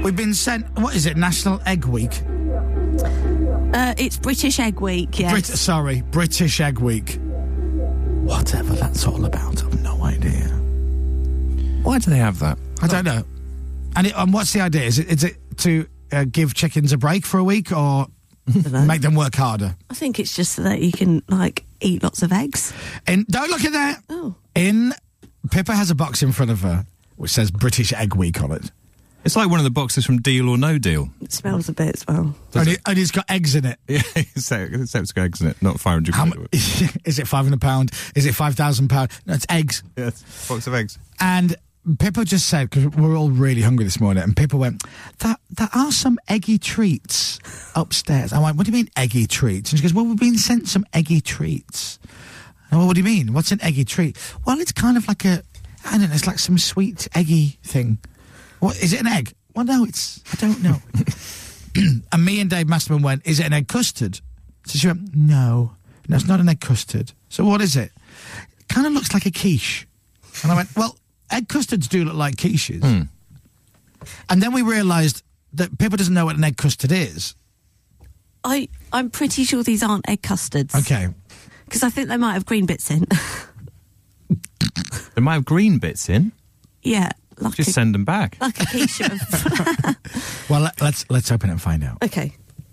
We've been sent... What is it? National Egg Week? It's British Egg Week, yes. British Egg Week. Whatever that's all about, I've no idea. Why do they have that? I don't know. And what's the idea? Is it to give chickens a break for a week, or make them work harder? I think it's just so that you can, eat lots of eggs. And don't look at that. Oh. Pippa has a box in front of her which says British Egg Week on it. It's like one of the boxes from Deal or No Deal. It smells a bit as well. And it's got eggs in it. Yeah, it's got eggs in it, not 500 quid. Is it £500? Is it £5,000? No, it's eggs. Yes, box of eggs. And Pippa just said, because we're all really hungry this morning, and Pippa went, there are some eggy treats upstairs. I went, what do you mean eggy treats? And she goes, well, we've been sent some eggy treats. And well, what do you mean? What's an eggy treat? Well, it's kind of like I don't know, it's like some sweet eggy thing. What, is it an egg? Well, no, I don't know. And me and Dave Masterman went, is it an egg custard? So she went, no, it's not an egg custard. So what is it? It kind of looks like a quiche. And I went, well, egg custards do look like quiches. Mm. And then we realised that Pippa doesn't know what an egg custard is. I'm pretty sure these aren't egg custards. Okay. Because I think they might have green bits in. They might have green bits in? Yeah. Just send them back. Like a quiche of... Well, let's open it and find out. Okay.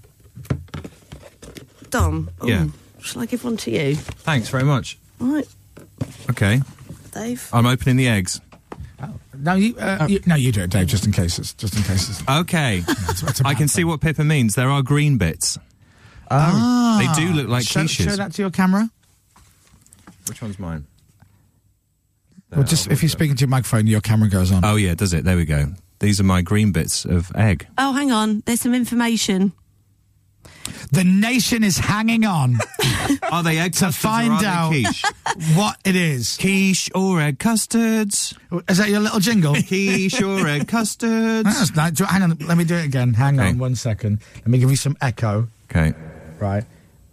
Dom. Yeah. Shall I give one to you? Thanks very much. All right. Okay. Dave. I'm opening the eggs. Oh. No, you do it, Dave, just in case it's... Okay. I can see what Pippa means. There are green bits. Oh. They do look like quiches. Show that to your camera. Which one's mine? Well, just if you're speaking to your microphone, your camera goes on. Oh, yeah, does it? There we go. These are my green bits of egg. Oh, hang on. There's some information. The nation is hanging on. Are they egg custards to find or are out they quiche? What it is. Quiche or egg custards? Is that your little jingle? Quiche or egg custards? That's nice. Hang on, let me do it again. Hang on 1 second. Let me give you some echo. Okay. Right.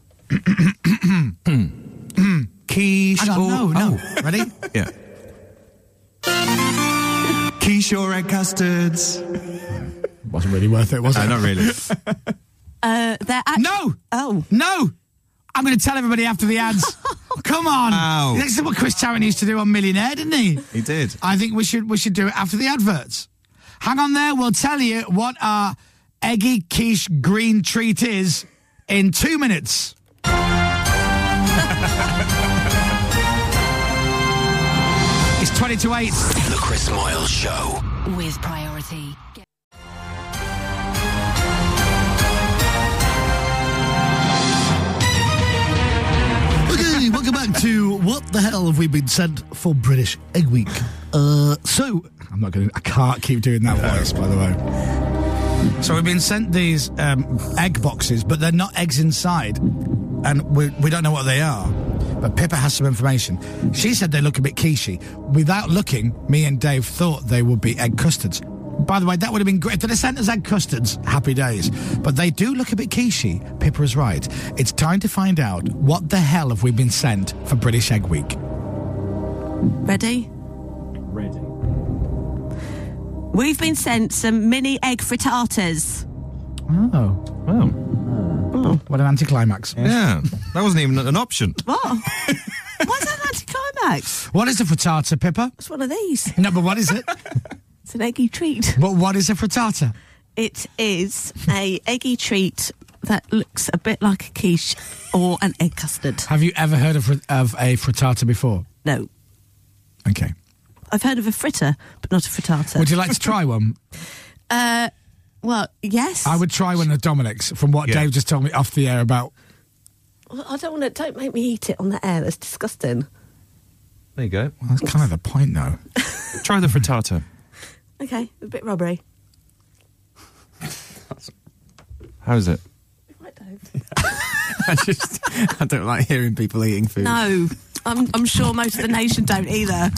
Quiche Hang on, no. Ready? Yeah. Quiche or egg custards? Wasn't really worth it, was it? No, not really. They're No! Oh. No! I'm going to tell everybody after the ads. Come on! Ow. This is what Chris Tarrant used to do on Millionaire, didn't he? He did. I think we should do it after the adverts. Hang on there, we'll tell you what our eggy quiche green treat is in 2 minutes. It's 20 to 8. The Chris Moyle Show. With Priority. Okay, welcome back to What the Hell Have We Been Sent for British Egg Week? So, I can't keep doing that voice, by the way. So we've been sent these egg boxes, but they're not eggs inside. And we don't know what they are. But Pippa has some information. She said they look a bit quichey. Without looking, me and Dave thought they would be egg custards. By the way, that would have been great. If they'd have sent us egg custards, happy days. But they do look a bit quichey. Pippa is right. It's time to find out what the hell have we been sent for British Egg Week. Ready? Ready. We've been sent some mini egg frittatas. Oh. Well. What an anticlimax. Yeah. That wasn't even an option. What? Why's that an anticlimax? What is a frittata, Pippa? It's one of these. No, but what is it? It's an eggy treat. But what is a frittata? It is a eggy treat that looks a bit like a quiche or an egg custard. Have you ever heard of a frittata before? No. Okay. I've heard of a fritter, but not a frittata. Would you like to try one? Well, yes. I would try one of Dominic's, from what Dave just told me off the air about. Well, I don't want to. Don't make me eat it on the air. That's disgusting. There you go. Well, that's kind of the point, though. Try the frittata. Okay, a bit rubbery. How is it? I don't. I don't like hearing people eating food. No, I'm sure most of the nation don't either.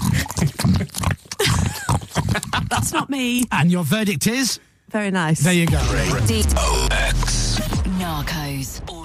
That's not me. And your verdict is? Very nice. There you go. DOX. Narcos.